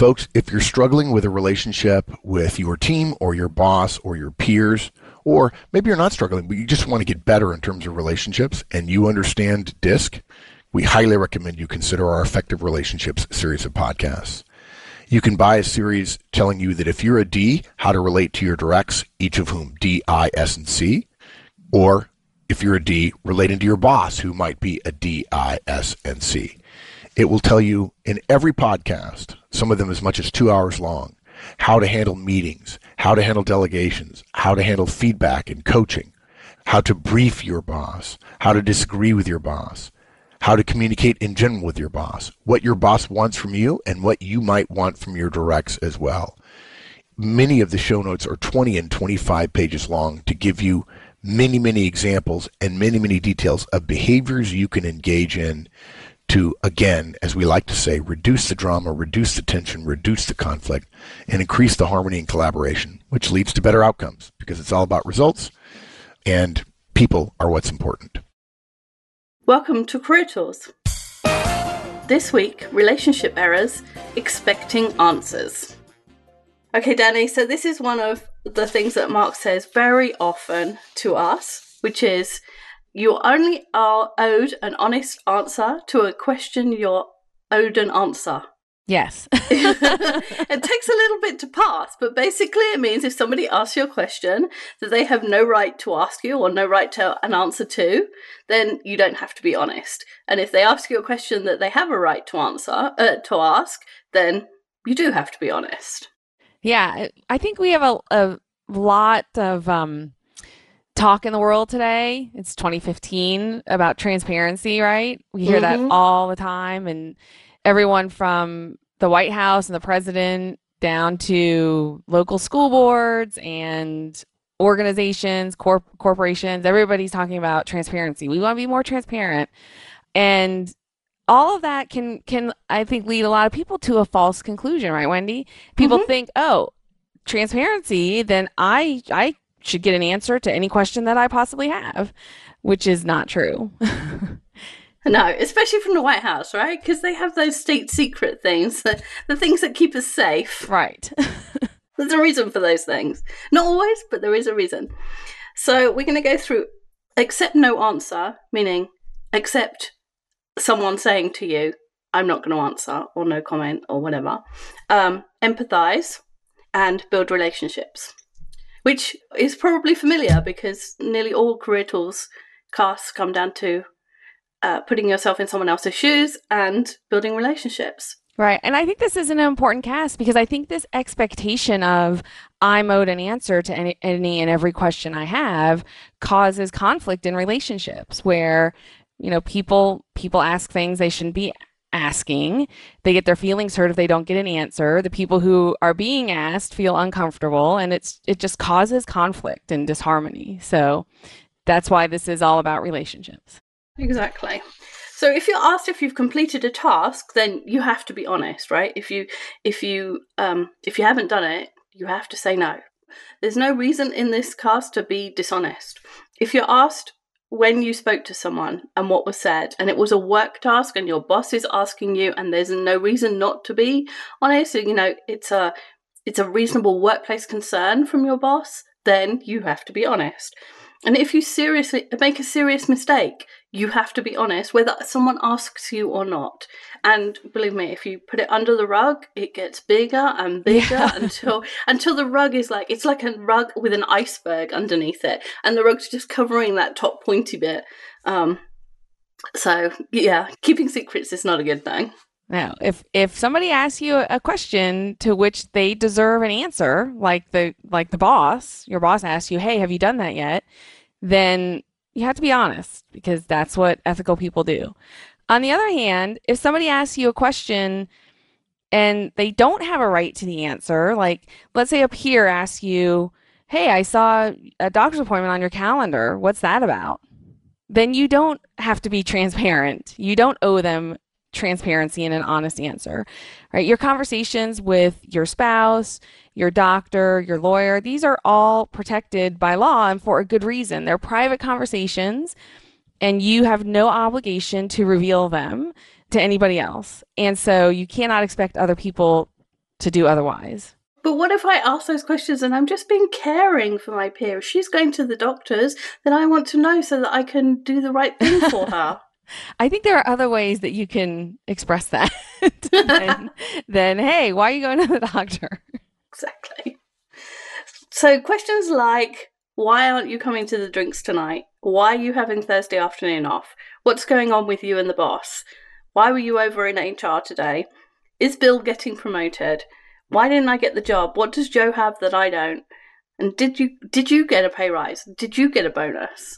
Folks, if you're struggling with a relationship with your team or your boss or your peers, or maybe you're not struggling, but you just want to get better in terms of relationships and you understand DISC, we highly recommend you consider our Effective Relationships series of podcasts. You can buy a series telling you that if you're a D, how to relate to your directs, each of whom D, I, S, and C, or if you're a D, relating to your boss, who might be a D, I, S, and C. It will tell you in every podcast, some of them as much as 2 hours long, how to handle meetings, how to handle delegations, how to handle feedback and coaching, how to brief your boss, how to disagree with your boss, how to communicate in general with your boss, what your boss wants from you, and what you might want from your directs as well. Many of the show notes are 20 and 25 pages long to give you many, many examples and many, many details of behaviors you can engage in to, again, as we like to say, reduce the drama, reduce the tension, reduce the conflict, and increase the harmony and collaboration, which leads to better outcomes because it's all about results and people are what's important. Welcome to Career Tools. This week, relationship errors, expecting answers. Okay, Danny, so this is one of the things that Mark says very often to us, which is you only are owed an honest answer to a question you're owed an answer. Yes. It takes a little bit to pass, but basically it means if somebody asks you a question that they have no right to ask you or no right to an answer to, then you don't have to be honest. And if they ask you a question that they have a right to ask, then you do have to be honest. Yeah, I think we have a lot of talk in the world today. It's 2015 about transparency, right? We hear that all the time, and everyone from the White House and the president down to local school boards and organizations, corporations, everybody's talking about transparency. We want to be more transparent. And all of that can I think lead a lot of people to a false conclusion, right, Wendy? People think, oh, transparency, then I should get an answer to any question that I possibly have, which is not true. No, especially from the White House, right? Because they have those state secret things, the things that keep us safe. Right. There's a reason for those things. Not always, but there is a reason. So we're going to go through accept no answer, meaning accept someone saying to you, I'm not going to answer, or no comment, or whatever. Empathize and build relationships, which is probably familiar because nearly all Career Tools casts come down to putting yourself in someone else's shoes and building relationships. Right. And I think this is an important cast because I think this expectation of I'm owed an answer to any and every question I have causes conflict in relationships where, you know, people ask things they shouldn't be asking. They get their feelings hurt if they don't get an answer. The people who are being asked feel uncomfortable, and it just causes conflict and disharmony. So that's why this is all about relationships. Exactly. So if you're asked if you've completed a task, then you have to be honest, right? If you haven't done it, you have to say no. There's no reason in this cast to be dishonest. If you're asked when you spoke to someone and what was said, and it was a work task and your boss is asking you and there's no reason not to be honest, so, you know, it's a reasonable workplace concern from your boss, then you have to be honest. And if you seriously make a serious mistake, you have to be honest, whether someone asks you or not. And believe me, if you put it under the rug, it gets bigger and bigger until the rug is like, it's like a rug with an iceberg underneath it. And the rug's just covering that top pointy bit. So yeah, keeping secrets is not a good thing. Now, if somebody asks you a question to which they deserve an answer, like the boss, your boss asks you, hey, have you done that yet? Then you have to be honest because that's what ethical people do. On the other hand, if somebody asks you a question and they don't have a right to the answer, like let's say a peer asks you, hey, I saw a doctor's appointment on your calendar. What's that about? Then you don't have to be transparent. You don't owe them transparency and an honest answer, right? Your conversations with your spouse, your doctor, your lawyer, these are all protected by law and for a good reason. They're private conversations and you have no obligation to reveal them to anybody else. And so you cannot expect other people to do otherwise. But what if I ask those questions and I'm just being caring for my peer? If she's going to the doctors, then I want to know so that I can do the right thing for her. I think there are other ways that you can express that than, hey, why are you going to the doctor? Exactly. So questions like, why aren't you coming to the drinks tonight? Why are you having Thursday afternoon off? What's going on with you and the boss? Why were you over in HR today? Is Bill getting promoted? Why didn't I get the job? What does Joe have that I don't? And did you get a pay rise? Did you get a bonus?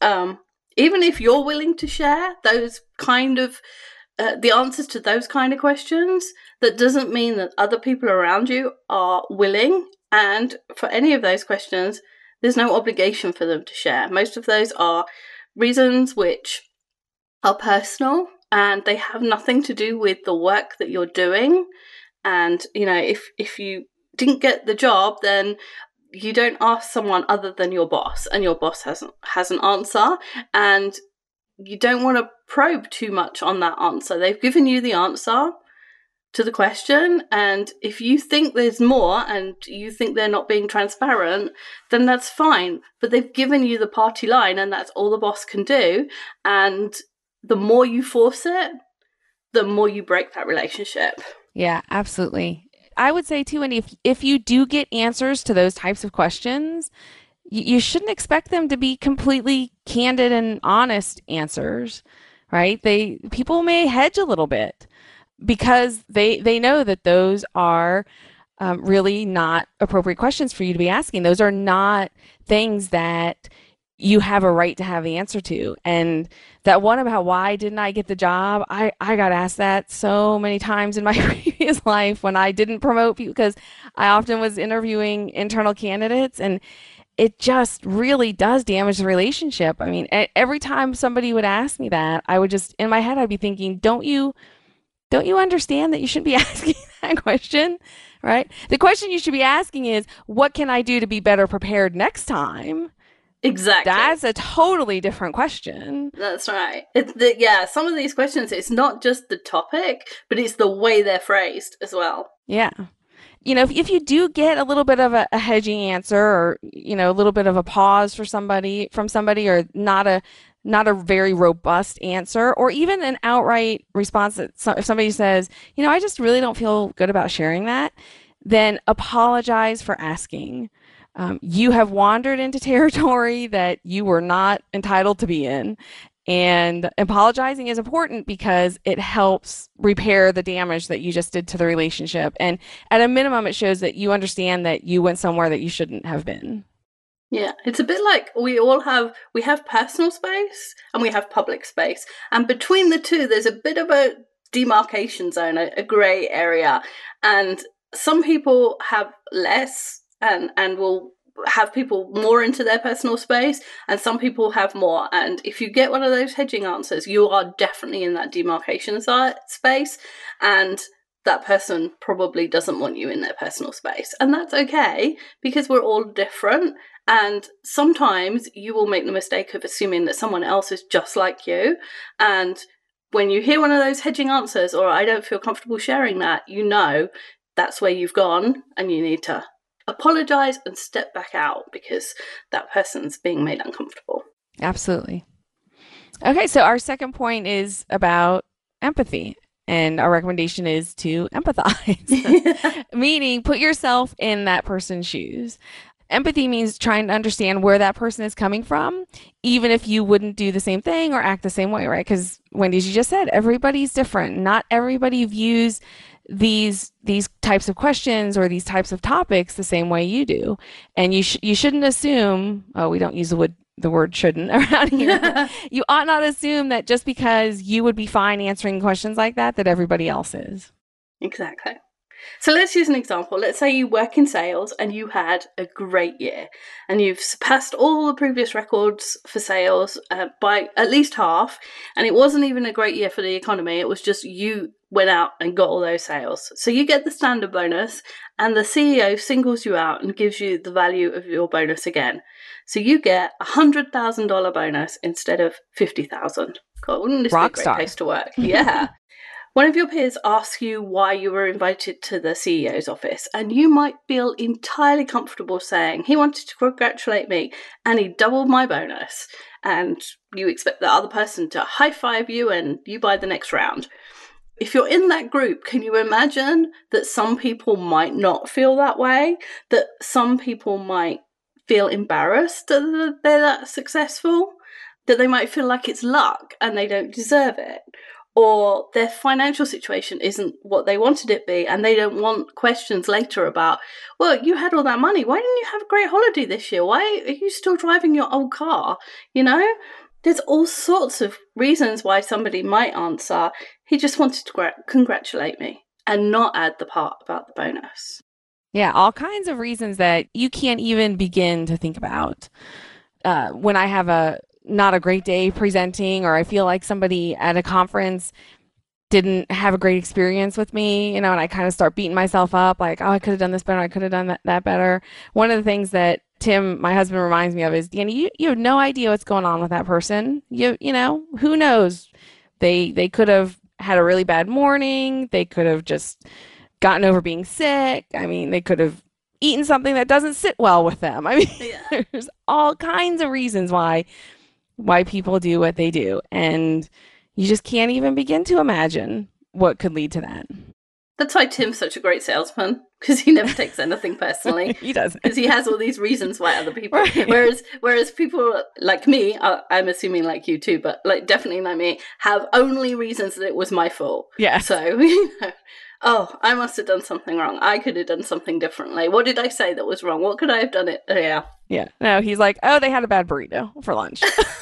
Even if you're willing to share those kind of the answers to those kind of questions, that doesn't mean that other people around you are willing. And for any of those questions, there's no obligation for them to share. Most of those are reasons which are personal and they have nothing to do with the work that you're doing. And, if you didn't get the job, then you don't ask someone other than your boss, and your boss has an answer, and you don't want to probe too much on that answer. They've given you the answer to the question, and if you think there's more and you think they're not being transparent, then that's fine. But they've given you the party line, and that's all the boss can do. And the more you force it, the more you break that relationship. Yeah, absolutely. I would say too, and if you do get answers to those types of questions, you shouldn't expect them to be completely candid and honest answers, right? People may hedge a little bit because they know that those are really not appropriate questions for you to be asking. Those are not things that you have a right to have the answer to. And that one about why didn't I get the job, I got asked that so many times in my previous life when I didn't promote people, because I often was interviewing internal candidates, and it just really does damage the relationship. I mean, every time somebody would ask me that, I would just, in my head, I'd be thinking, don't you understand that you shouldn't be asking that question, right? The question you should be asking is, what can I do to be better prepared next time? Exactly. That's a totally different question. That's right. Some of these questions, it's not just the topic, but it's the way they're phrased as well. Yeah. If you do get a little bit of a hedging answer, or, a little bit of a pause from somebody, or not a very robust answer, or even an outright response that if somebody says, I just really don't feel good about sharing that, then apologize for asking. You have wandered into territory that you were not entitled to be in. And apologizing is important because it helps repair the damage that you just did to the relationship. And at a minimum, it shows that you understand that you went somewhere that you shouldn't have been. Yeah, it's a bit like we have personal space and we have public space. And between the two, there's a bit of a demarcation zone, a grey area. And some people have less and will have people more into their personal space, and some people have more. And if you get one of those hedging answers, you are definitely in that demarcation space, and that person probably doesn't want you in their personal space. And that's okay, because we're all different, and sometimes you will make the mistake of assuming that someone else is just like you. And when you hear one of those hedging answers, or I don't feel comfortable sharing that, that's where you've gone, and you need to apologize and step back out because that person's being made uncomfortable. Absolutely. Okay, so our second point is about empathy, and our recommendation is to empathize, meaning put yourself in that person's shoes. Empathy means trying to understand where that person is coming from, even if you wouldn't do the same thing or act the same way, right? Because Wendy, as you just said, everybody's different. Not everybody views these types of questions or these types of topics the same way you do. And you shouldn't assume, we don't use the word shouldn't around here. You ought not assume that just because you would be fine answering questions like that everybody else is. Exactly. So let's use an example. Let's say you work in sales and you had a great year and you've surpassed all the previous records for sales by at least half. And it wasn't even a great year for the economy. It was just you went out and got all those sales. So you get the standard bonus and the CEO singles you out and gives you the value of your bonus again. So you get $100,000 bonus instead of $50,000. God, wouldn't this be a great place to work? Yeah. One of your peers asks you why you were invited to the CEO's office, and you might feel entirely comfortable saying he wanted to congratulate me and he doubled my bonus, and you expect the other person to high five you and you buy the next round. If you're in that group, can you imagine that some people might not feel that way? That some people might feel embarrassed that they're that successful? That they might feel like it's luck and they don't deserve it? Or their financial situation isn't what they wanted it to be, and they don't want questions later about, well, you had all that money. Why didn't you have a great holiday this year? Why are you still driving your old car? You know, there's all sorts of reasons why somebody might answer, he just wanted to congratulate me, and not add the part about the bonus. Yeah, all kinds of reasons that you can't even begin to think about. When I have not a great day presenting, or I feel like somebody at a conference didn't have a great experience with me, and I kind of start beating myself up like, oh, I could have done this better. I could have done that better. One of the things that Tim, my husband, reminds me of is, Danny, you have no idea what's going on with that person. You know, who knows? They could have had a really bad morning. They could have just gotten over being sick. I mean, they could have eaten something that doesn't sit well with them. I mean, there's all kinds of reasons why people do what they do, and you just can't even begin to imagine what could lead to that. That's why Tim's such a great salesman, because he never takes anything personally. He doesn't, because he has all these reasons why other people. Right. Whereas people like me, I'm assuming like you too, but like definitely like me, have only reasons that it was my fault. Yeah. So oh, I must have done something wrong. I could have done something differently. What did I say that was wrong? What could I have done it? Yeah. Yeah. No, he's like, oh, they had a bad burrito for lunch.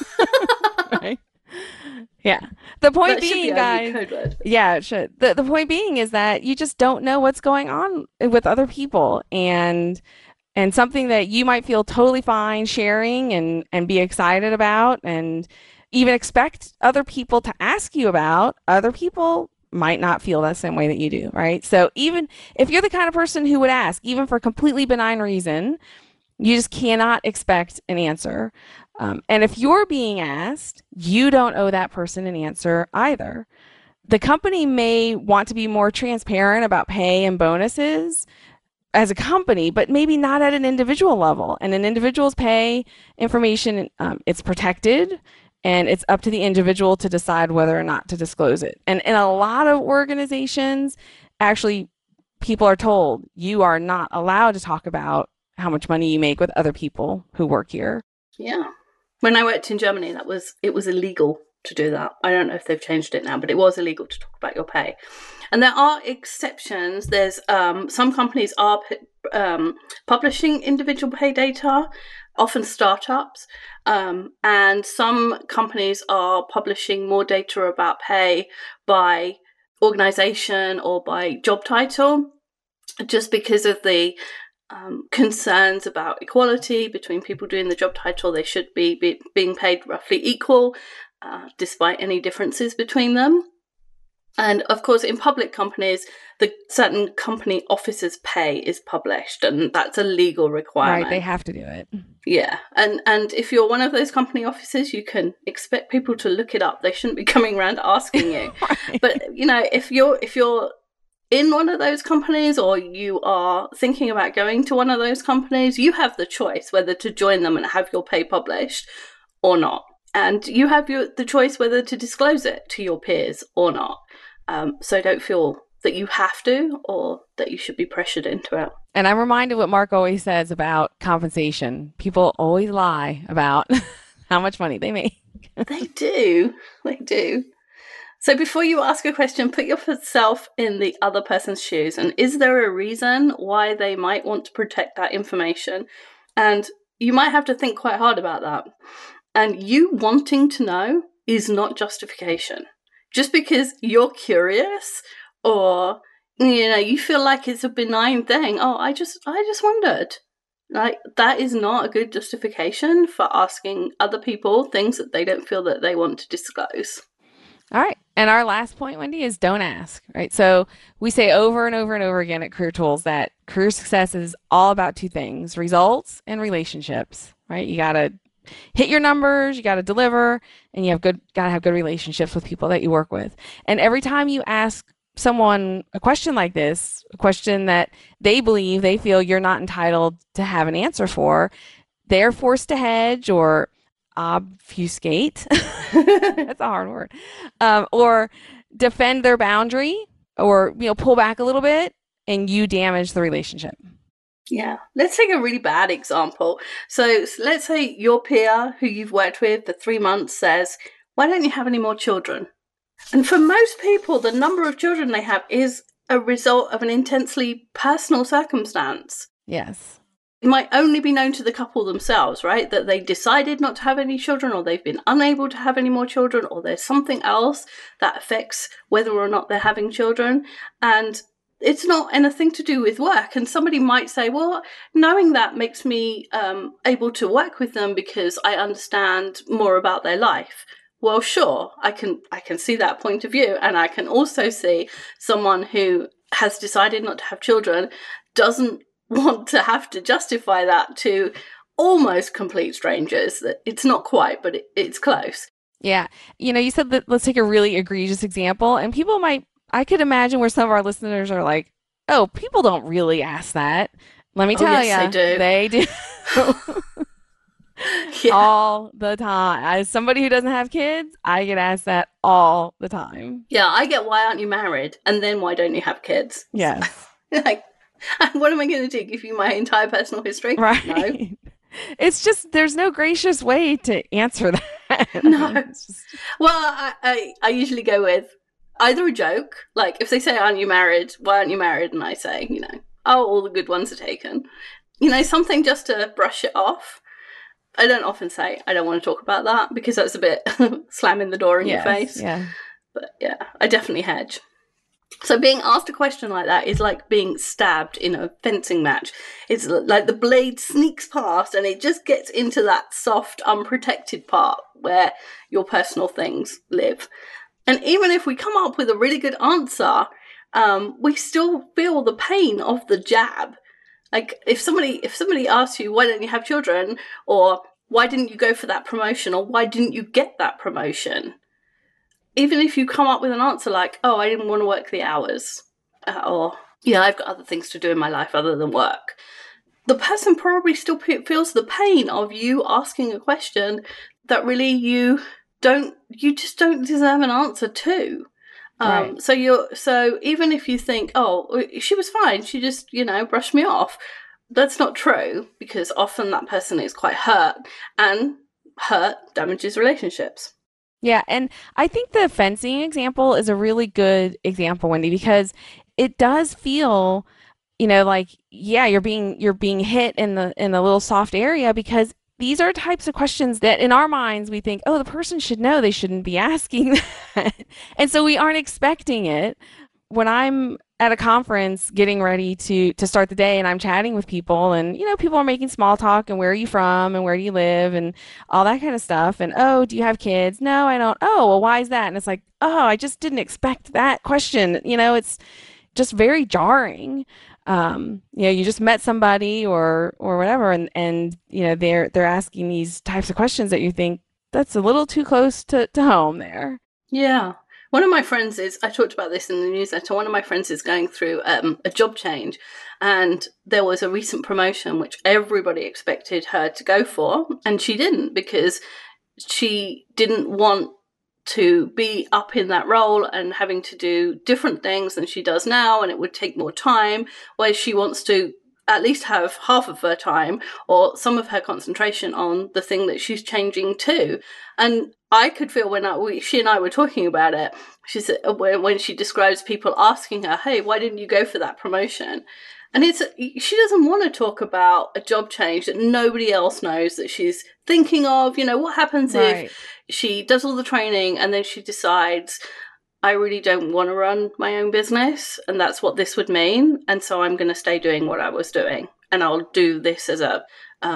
Right? Yeah. The point being, guys, yeah, it should. The point being is that you just don't know what's going on with other people, and something that you might feel totally fine sharing and be excited about, and even expect other people to ask you about, other people might not feel that same way that you do, right? So even if you're the kind of person who would ask, even for a completely benign reason, you just cannot expect an answer. And if you're being asked, you don't owe that person an answer either. The company may want to be more transparent about pay and bonuses as a company, but maybe not at an individual level. And an individual's pay information, it's protected, and it's up to the individual to decide whether or not to disclose it. And in a lot of organizations, actually, people are told you are not allowed to talk about how much money you make with other people who work here. Yeah. When I worked in Germany, it was illegal to do that. I don't know if they've changed it now, but it was illegal to talk about your pay. And there are exceptions. There's some companies are publishing individual pay data, often startups, and some companies are publishing more data about pay by organization or by job title, just because of the concerns about equality between people doing the job title. They should be being paid roughly equal, despite any differences between them. And of course, in public companies, the certain company officers' pay is published, and that's a legal requirement. Right, they have to do it. Yeah, and if you're one of those company officers, you can expect people to look it up. They shouldn't be coming around asking you. Right. But if you're in one of those companies, or you are thinking about going to one of those companies, you have the choice whether to join them and have your pay published or not. And you have the choice whether to disclose it to your peers or not. So don't feel that you have to, or that you should be pressured into it. And I'm reminded what Mark always says about compensation. People always lie about how much money they make. They do. They do. So before you ask a question, put yourself in the other person's shoes. And is there a reason why they might want to protect that information? And you might have to think quite hard about that. And you wanting to know is not justification. Just because you're curious, or you feel like it's a benign thing. Oh, I just wondered. Like, that is not a good justification for asking other people things that they don't feel that they want to disclose. All right. And our last point, Wendy, is don't ask, right? So we say over and over and over again at Career Tools that career success is all about two things: results and relationships, right? You got to hit your numbers, you got to deliver, and got to have good relationships with people that you work with. And every time you ask someone a question like this, a question that they feel you're not entitled to have an answer for, they're forced to hedge or obfuscate. That's a hard word. Or defend their boundary, or pull back a little bit, and you damage the relationship. Yeah. Let's take a really bad example. So let's say your peer who you've worked with for 3 months says, why don't you have any more children? And for most people, the number of children they have is a result of an intensely personal circumstance. Yes. It might only be known to the couple themselves, right? That they decided not to have any children, or they've been unable to have any more children, or there's something else that affects whether or not they're having children. And it's not anything to do with work. And somebody might say, well, knowing that makes me able to work with them because I understand more about their life. Well, sure, I can see that point of view. And I can also see someone who has decided not to have children doesn't want to have to justify that to almost complete strangers. It's not quite, but it's close. Yeah. You said that, let's take a really egregious example, and I could imagine where some of our listeners are like, oh, people don't really ask that. Let me tell you, they do. Yeah. All the time. As somebody who doesn't have kids, I get asked that all the time. Yeah, I get, why aren't you married? And then why don't you have kids? Yes. Like, what am I going to do? Give you my entire personal history? Right. No. It's just, there's no gracious way to answer that. No. Well, I usually go with either a joke, like if they say, aren't you married? Why aren't you married? And I say, oh, all the good ones are taken. Something just to brush it off. I don't often say, I don't want to talk about that, because that's a bit slamming the door in your face. Yeah. But yeah, I definitely hedge. So being asked a question like that is like being stabbed in a fencing match. It's like the blade sneaks past and it just gets into that soft, unprotected part where your personal things live. And even if we come up with a really good answer, we still feel the pain of the jab. Like if somebody asks you, why don't you have children? Or why didn't you go for that promotion? Or why didn't you get that promotion? Even if you come up with an answer like, oh, I didn't want to work the hours. Or, I've got other things to do in my life other than work. The person probably still feels the pain of you asking a question that really you just don't deserve an answer to. Right. So even if you think, oh, she was fine, she just, brushed me off. That's not true, because often that person is quite hurt, and hurt damages relationships. Yeah, and I think the fencing example is a really good example, Wendy, because it does feel, like, yeah, you're being hit in the little soft area, because these are types of questions that in our minds we think, oh, the person should know, they shouldn't be asking that. And so we aren't expecting it. When I'm at a conference getting ready to start the day and I'm chatting with people, and people are making small talk, and where are you from and where do you live and all that kind of stuff, and oh, do you have kids? No, I don't. Oh, well, why is that? And it's like, oh, I just didn't expect that question. It's just very jarring. You just met somebody or whatever, and they're asking these types of questions that you think that's a little too close to home there. Yeah. One of my friends I talked about this in the newsletter, one of my friends is going through a job change, and there was a recent promotion which everybody expected her to go for, and she didn't, because she didn't want to be up in that role and having to do different things than she does now, and it would take more time, where she wants to at least have half of her time or some of her concentration on the thing that she's changing to. And I could feel when she and I were talking about it, she said, when she describes people asking her, hey, why didn't you go for that promotion? And she doesn't want to talk about a job change that nobody else knows that she's thinking of. What happens if she does all the training and then she decides, I really don't want to run my own business, and that's what this would mean, and so I'm going to stay doing what I was doing, and I'll do this as a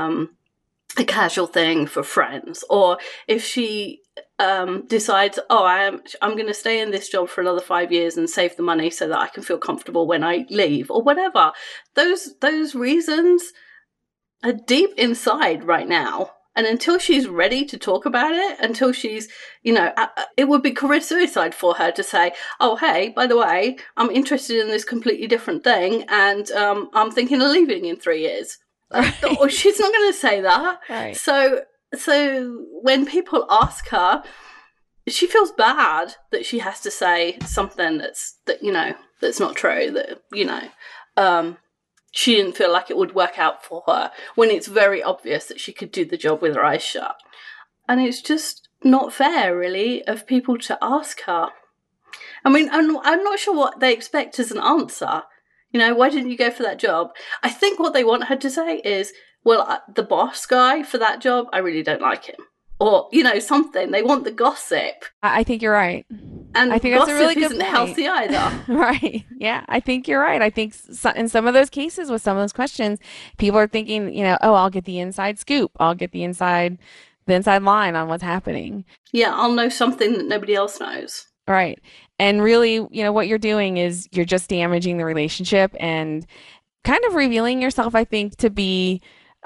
casual thing for friends. Or if she decides, oh, I'm going to stay in this job for another 5 years and save the money so that I can feel comfortable when I leave, or whatever. Those reasons are deep inside right now, And until she's ready to talk about it, until she's, it would be career suicide for her to say, oh, hey, by the way, I'm interested in this completely different thing, and I'm thinking of leaving in 3 years. Right. She's not going to say that. Right. So when people ask her, she feels bad that she has to say something that's not true, that, she didn't feel like it would work out for her, when it's very obvious that she could do the job with her eyes shut. And it's just not fair, really, of people to ask her. I mean, I'm not sure what they expect as an answer. Why didn't you go for that job? I think what they want her to say is, well, the boss guy for that job, I really don't like him. Or, something. They want the gossip. I think you're right. And I think that's a really good isn't point. healthy either. Right. Yeah, I think you're right. I think in some of those cases with some of those questions, people are thinking, oh, I'll get the inside scoop. I'll get the inside line on what's happening. Yeah, I'll know something that nobody else knows. Right. And really, what you're doing is you're just damaging the relationship and kind of revealing yourself, I think, to be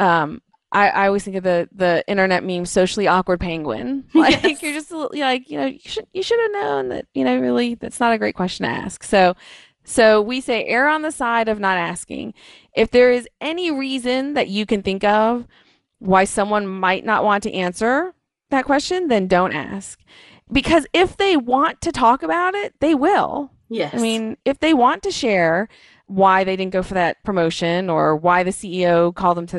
I always think of the internet meme, socially awkward penguin. Like, yes. You're just like, you should have known that, really, that's not a great question to ask. So we say err on the side of not asking. If there is any reason that you can think of why someone might not want to answer that question, then don't ask. Because if they want to talk about it, they will. Yes. I mean, if they want to share why they didn't go for that promotion or why the CEO called them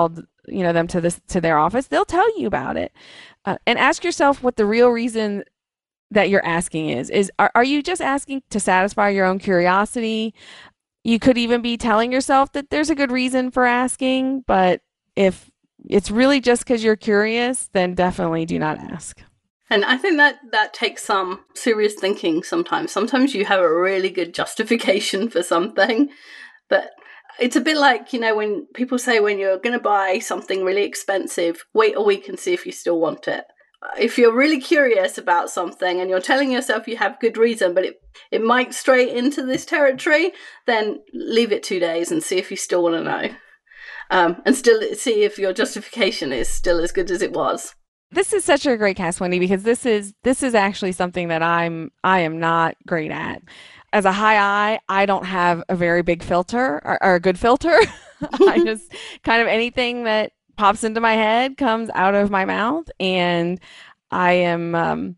to their office, they'll tell you about it. And ask yourself what the real reason that you're asking is. Are you just asking to satisfy your own curiosity? You could even be telling yourself that there's a good reason for asking, but if it's really just because you're curious, then definitely do not ask. And I think that takes some serious thinking sometimes. Sometimes you have a really good justification for something, but it's a bit like, when people say when you're going to buy something really expensive, wait a week and see if you still want it. If you're really curious about something and you're telling yourself you have good reason, but it might stray into this territory, then leave it 2 days and see if you still want to know. And still see if your justification is still as good as it was. This is such a great cast, Wendy, because this is actually something that I am not great at. As a high I, I don't have a very big filter or a good filter. I just kind of anything that pops into my head comes out of my mouth, and I am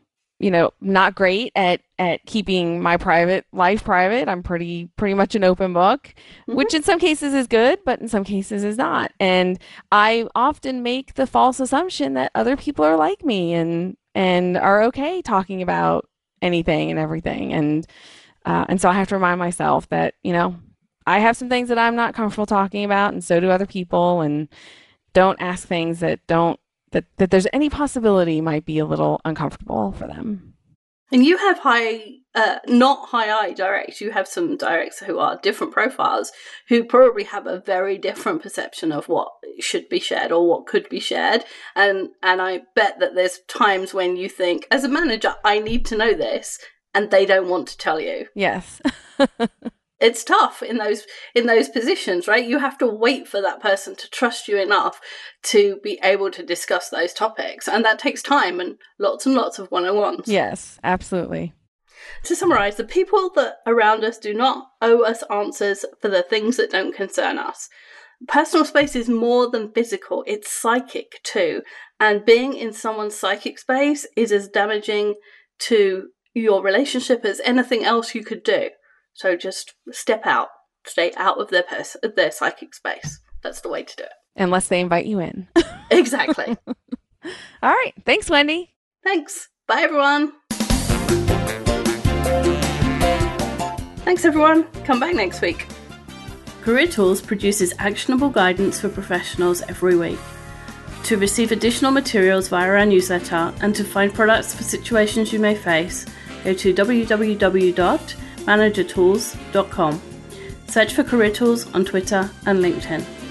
not great at keeping my private life private. I'm pretty much an open book, which in some cases is good, but in some cases is not. And I often make the false assumption that other people are like me and are okay talking about anything and everything. And so I have to remind myself that, I have some things that I'm not comfortable talking about, and so do other people, and don't ask things that there's any possibility might be a little uncomfortable for them. And you have not high I directs. You have some directs who are different profiles, who probably have a very different perception of what should be shared or what could be shared. And I bet that there's times when you think, as a manager, I need to know this, and they don't want to tell you. Yes. It's tough in those positions, right? You have to wait for that person to trust you enough to be able to discuss those topics. And that takes time and lots of one-on-ones. Yes, absolutely. To summarize, the people that around us do not owe us answers for the things that don't concern us. Personal space is more than physical, it's psychic too. And being in someone's psychic space is as damaging to your relationship as anything else you could do. So just step out, stay out of their psychic space. That's the way to do it. Unless they invite you in. Exactly. All right. Thanks, Wendy. Thanks. Bye, everyone. Thanks, everyone. Come back next week. Career Tools produces actionable guidance for professionals every week. To receive additional materials via our newsletter and to find products for situations you may face, go to www.managertools.com. Search for Career Tools on Twitter and LinkedIn.